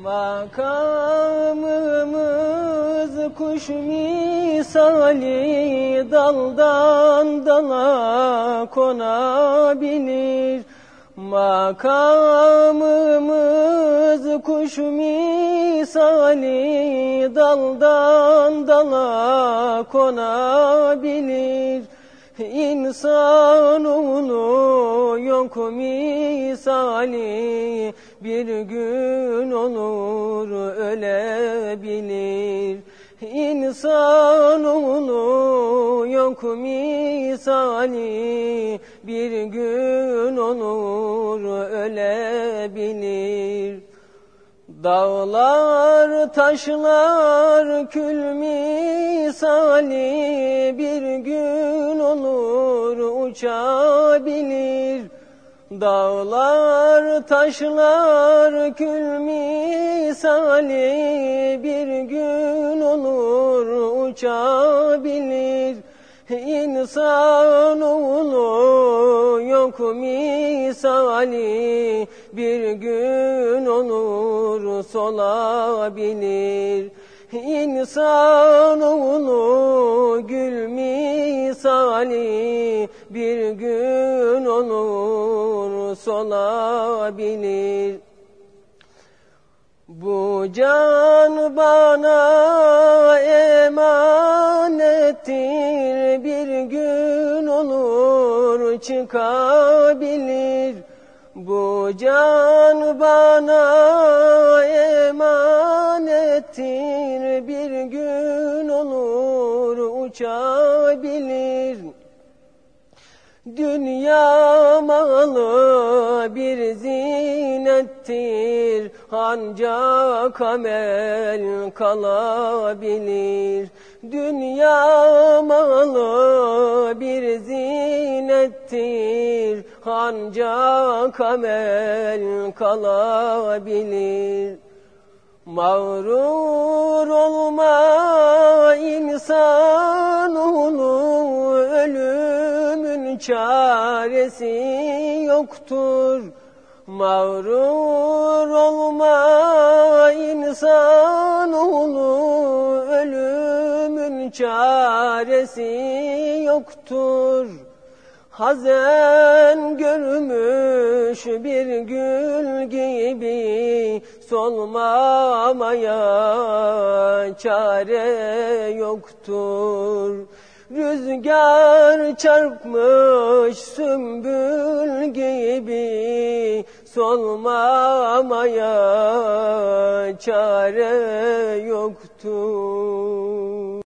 Makamımız kuş misali, daldan dala konabilir. Makamımız kuş misali, daldan dala konabilir. İnsanoğlu yok misali, bir gün olur ölebilir. İnsanoğlu yok misali, bir gün olur ölebilir. Dağlar, taşlar kül misali, bir gün olur uçabilir. Dağlar, taşlar kül misali, bir gün olur uçabilir. İnsanoğlu yok misali, bir gün olur solabilir. İnsanoğlu gül misali, bir gün olur solabilir. Bu can bana emanettir, bir gün olur çıkabilir. Bu can bana emanettir, bir gün olur uçabilir. Dünya malı bir zinettir, ancak amel kalabilir. Dünya malı bir zinettir, ancak amel kalabilir. Mağrur olma insanoğlu, ölümün çaresi yoktur. Mağrur olma insanoğlu, ölümün çaresi yoktur. Hazen görmüş bir gül gibi, solmamaya çare yoktur. Rüzgar çarpmış sümbül gibi, solmamaya çare yoktur.